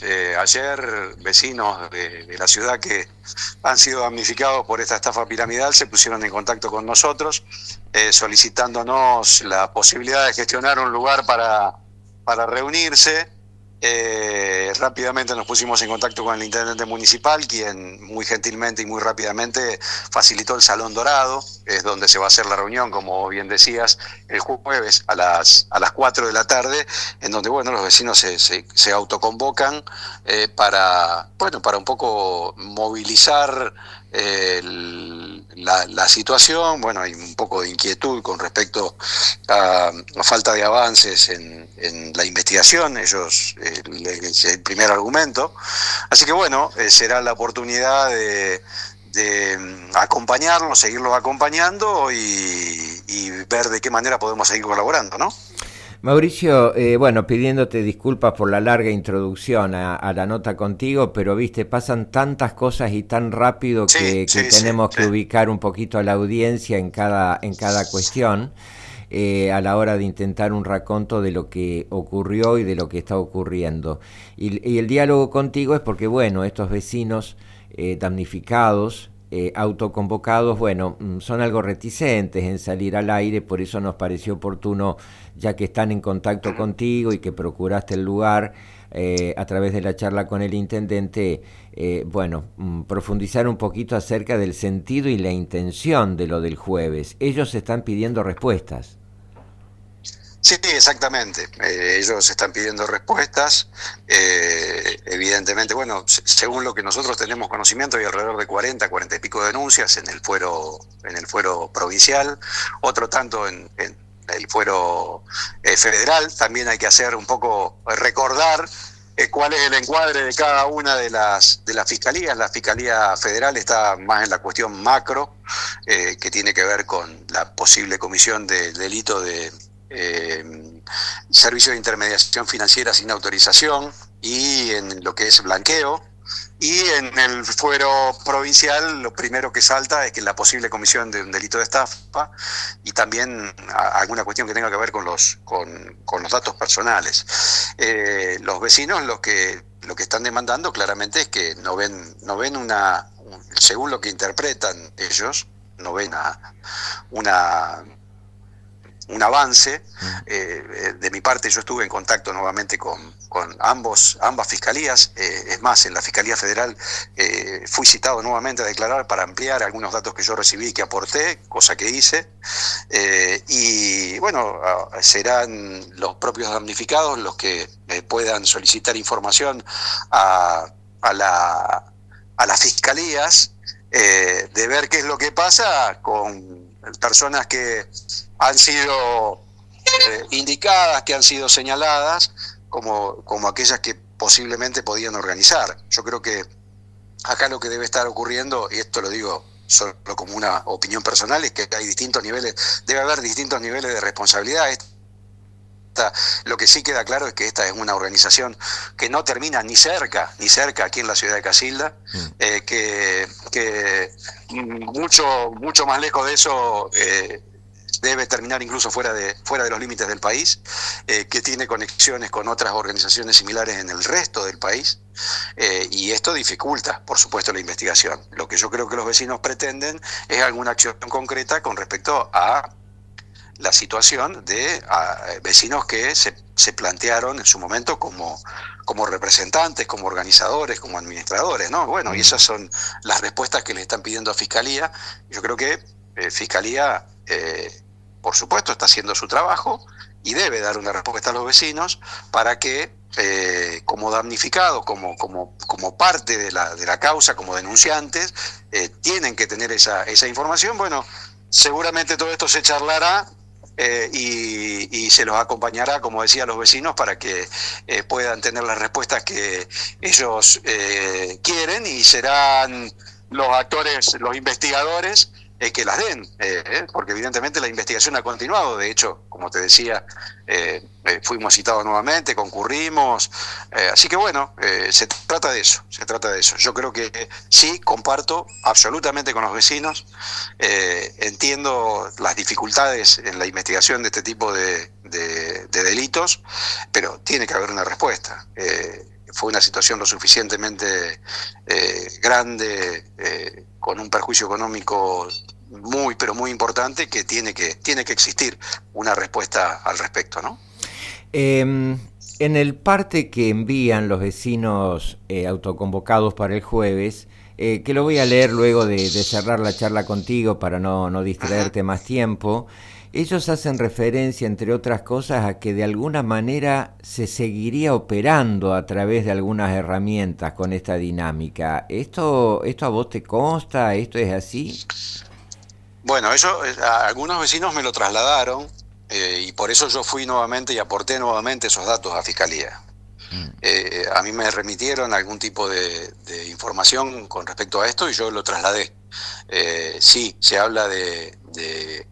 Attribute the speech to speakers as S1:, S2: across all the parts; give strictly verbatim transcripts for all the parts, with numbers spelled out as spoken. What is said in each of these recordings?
S1: Eh, ayer vecinos de, de la ciudad que han sido damnificados por esta estafa piramidal se pusieron en contacto con nosotros, eh, solicitándonos la posibilidad de gestionar un lugar para, para reunirse. Eh, rápidamente nos pusimos en contacto con el intendente municipal, quien muy gentilmente y muy rápidamente facilitó el Salón Dorado, es donde se va a hacer la reunión, como bien decías, el jueves a las, a las cuatro de la tarde, en donde bueno, los vecinos se, se, se autoconvocan eh, para, bueno, para un poco movilizar eh, el, la, la situación. Bueno, hay un poco de inquietud con respecto a, a falta de avances en, en la investigación, ellos, eh, es el primer argumento. Así que bueno, eh, será la oportunidad de, de acompañarlos, seguirlos acompañando y, y ver de qué manera podemos seguir colaborando, ¿no?
S2: Mauricio, eh, bueno, pidiéndote disculpas por la larga introducción a, a la nota contigo, pero viste, pasan tantas cosas y tan rápido
S1: Sí,
S2: que, que
S1: sí, sí,
S2: tenemos
S1: sí.
S2: que ubicar un poquito a la audiencia en cada, en cada cuestión eh, a la hora de intentar un raconto de lo que ocurrió y de lo que está ocurriendo. Y, y el diálogo contigo es porque, bueno, estos vecinos eh, damnificados, eh, autoconvocados, bueno, son algo reticentes en salir al aire, por eso nos pareció oportuno, ya que están en contacto contigo y que procuraste el lugar eh, a través de la charla con el intendente, eh, bueno, profundizar un poquito acerca del sentido y la intención de lo del jueves. Ellos están pidiendo respuestas.
S1: Sí, exactamente. Eh, ellos están pidiendo respuestas. Eh, evidentemente, bueno, se- según lo que nosotros tenemos conocimiento, hay alrededor de cuarenta, cuarenta y pico denuncias en el fuero, en el fuero provincial, otro tanto en, en el fuero eh, federal. También hay que hacer un poco eh, recordar eh, cuál es el encuadre de cada una de las de las fiscalías. La Fiscalía Federal está más en la cuestión macro, eh, que tiene que ver con la posible comisión de delito de eh, servicio de intermediación financiera sin autorización y en lo que es blanqueo. Y en el fuero provincial lo primero que salta es que la posible comisión de un delito de estafa y también a, alguna cuestión que tenga que ver con los, con, con los datos personales. Eh, los vecinos lo que, lo que están demandando claramente es que no ven, no ven una, según lo que interpretan ellos, no ven a, una un avance. Eh, de mi parte yo estuve en contacto nuevamente con, con ambos, ambas fiscalías, eh, es más, en la Fiscalía Federal eh, fui citado nuevamente a declarar para ampliar algunos datos que yo recibí y que aporté, cosa que hice, eh, y bueno, serán los propios damnificados los que eh, puedan solicitar información a, a, la, a las fiscalías, eh, de ver qué es lo que pasa con personas que han sido eh, indicadas, que han sido señaladas como, como aquellas que posiblemente podían organizar. Yo creo que acá lo que debe estar ocurriendo, y esto lo digo solo como una opinión personal, es que hay distintos niveles, debe haber distintos niveles de responsabilidad. Esta, lo que sí queda claro es que esta es una organización que no termina ni cerca, ni cerca aquí en la ciudad de Casilda, mm. eh, que, que mucho, mucho más lejos de eso eh, debe terminar incluso fuera de, fuera de los límites del país, eh, que tiene conexiones con otras organizaciones similares en el resto del país, eh, y esto dificulta, por supuesto, la investigación. Lo que yo creo que los vecinos pretenden es alguna acción concreta con respecto a la situación de a, vecinos que se, se plantearon en su momento como, como representantes, como organizadores, como administradores, ¿no? Bueno, y esas son las respuestas que le están pidiendo a Fiscalía. Yo creo que eh, Fiscalía, eh, por supuesto, está haciendo su trabajo y debe dar una respuesta a los vecinos para que, eh, como damnificados, como, como, como parte de la, de la causa, como denunciantes, eh, tienen que tener esa, esa información. Bueno, seguramente todo esto se charlará. Eh, y, y se los acompañará, como decía, a los vecinos para que eh, puedan tener las respuestas que ellos eh, quieren, y serán los actores, los investigadores eh, que las den, eh, porque evidentemente la investigación ha continuado. De hecho, como te decía, eh, eh, fuimos citados nuevamente, concurrimos, eh, así que bueno, eh, se trata de eso, se trata de eso. Yo creo que eh, sí, comparto absolutamente con los vecinos, eh, entiendo las dificultades en la investigación de este tipo de, de, de delitos, pero tiene que haber una respuesta. Eh, fue una situación lo suficientemente eh, grande, eh, con un perjuicio económico muy, pero muy importante, que tiene que, tiene que existir una respuesta al respecto, ¿no?
S2: Eh, en el parte que envían los vecinos eh, autoconvocados para el jueves, eh, que lo voy a leer luego de, de cerrar la charla contigo para no, no distraerte más tiempo, ellos hacen referencia, entre otras cosas, a que de alguna manera se seguiría operando a través de algunas herramientas con esta dinámica. ¿Esto, esto a vos te consta? ¿Esto es así?
S1: Bueno, eso, eh, a algunos vecinos me lo trasladaron, eh, y por eso yo fui nuevamente y aporté nuevamente esos datos a Fiscalía. Eh, a mí me remitieron algún tipo de, de información con respecto a esto y yo lo trasladé. Eh, sí, se habla de, de,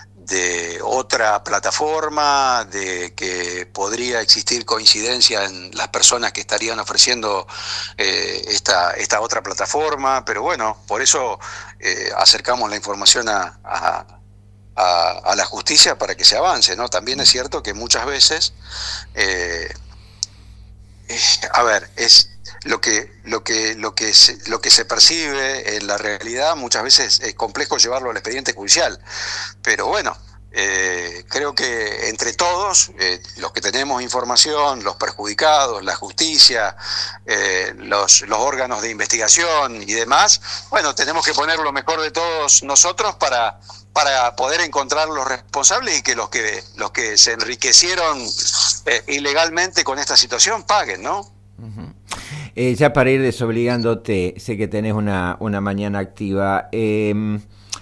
S1: de otra plataforma, de que podría existir coincidencia en las personas que estarían ofreciendo eh, esta, esta otra plataforma, pero bueno, por eso eh, acercamos la información a, a, a, a la justicia para que se avance, ¿no? También es cierto que muchas veces... Eh, Eh, a ver, es lo que lo que lo que se, lo que se percibe en la realidad. Muchas veces es complejo llevarlo al expediente judicial, pero bueno, eh, creo que entre todos, eh, los que tenemos información, los perjudicados, la justicia, eh, los, los órganos de investigación y demás, bueno, tenemos que poner lo mejor de todos nosotros para para poder encontrar los responsables y que los que los que se enriquecieron eh, ilegalmente con esta situación paguen, ¿no?
S2: Uh-huh. Eh, ya para ir desobligándote, sé que tenés una, una mañana activa. Eh,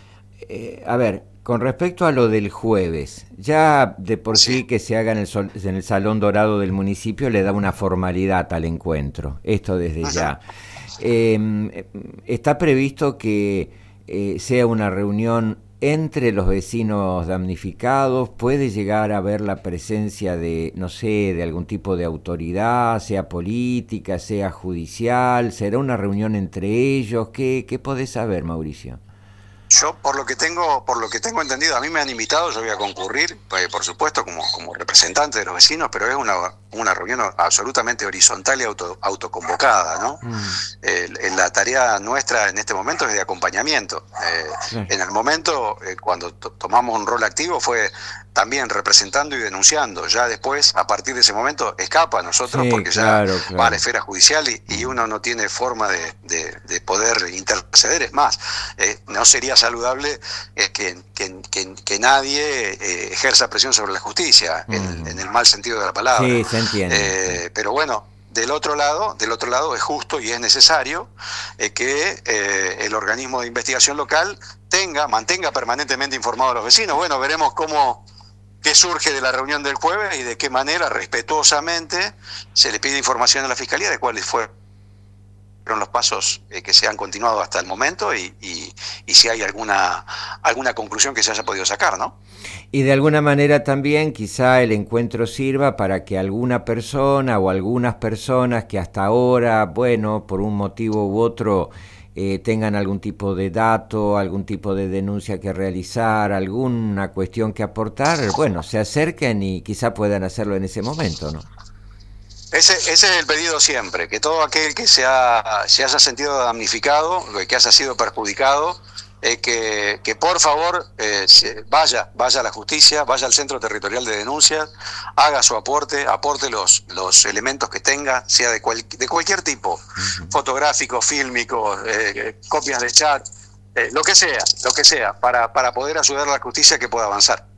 S2: eh, a ver, con respecto a lo del jueves, ya de por sí, sí que se haga en el, sol, en el Salón Dorado del municipio le da una formalidad al encuentro, esto desde uh-huh. ya. Eh, está previsto que eh, sea una reunión entre los vecinos damnificados. ¿Puede llegar a haber la presencia de, no sé, de algún tipo de autoridad, sea política, sea judicial? ¿Será una reunión entre ellos? ¿Qué, qué podés saber, Mauricio?
S1: Yo, por lo que tengo, por lo que tengo entendido, a mí me han invitado, yo voy a concurrir, eh, por supuesto, como, como representante de los vecinos, pero es una, una reunión absolutamente horizontal y auto, autoconvocada, ¿no? Mm. Eh, la tarea nuestra en este momento es de acompañamiento. Eh, sí. En el momento, eh, cuando to tomamos un rol activo, fue también representando y denunciando. Ya después, a partir de ese momento, escapa a nosotros, sí, porque claro, ya claro. va a la esfera judicial y, y uno no tiene forma de, de, de poder interceder. Es más, eh, no sería saludable eh, que, que, que, que nadie eh, ejerza presión sobre la justicia, mm. en, en el mal sentido de la palabra.
S2: Sí, se entiende.
S1: Eh, pero bueno, del otro lado, del otro lado es justo y es necesario eh, que eh, el organismo de investigación local tenga, mantenga permanentemente informados a los vecinos. Bueno, veremos cómo qué surge de la reunión del jueves y de qué manera respetuosamente se le pide información a la Fiscalía de cuáles fueron los pasos eh, que se han continuado hasta el momento y, y, y si hay alguna alguna conclusión que se haya podido sacar, ¿no?
S2: Y de alguna manera también quizá el encuentro sirva para que alguna persona o algunas personas que hasta ahora, bueno, por un motivo u otro, eh, tengan algún tipo de dato, algún tipo de denuncia que realizar, alguna cuestión que aportar, bueno, se acerquen y quizá puedan hacerlo en ese momento, ¿no?
S1: Ese, ese es el pedido siempre, que todo aquel que se, ha, se haya sentido damnificado, que haya sido perjudicado, eh, que, que por favor eh, vaya, vaya a la justicia, vaya al Centro Territorial de Denuncias, haga su aporte, aporte los, los elementos que tenga, sea de, cual, de cualquier tipo, uh-huh. fotográficos, fílmicos, eh, copias de chat, eh, lo que sea, lo que sea, para, para poder ayudar a la justicia que pueda avanzar.